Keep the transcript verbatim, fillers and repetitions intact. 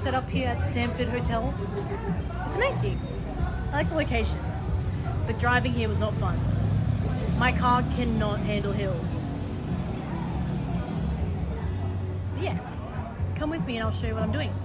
set up here at Sanford Hotel. It's a nice gig. I like the location. But driving here was not fun. My car cannot handle hills. But yeah, come with me and I'll show you what I'm doing.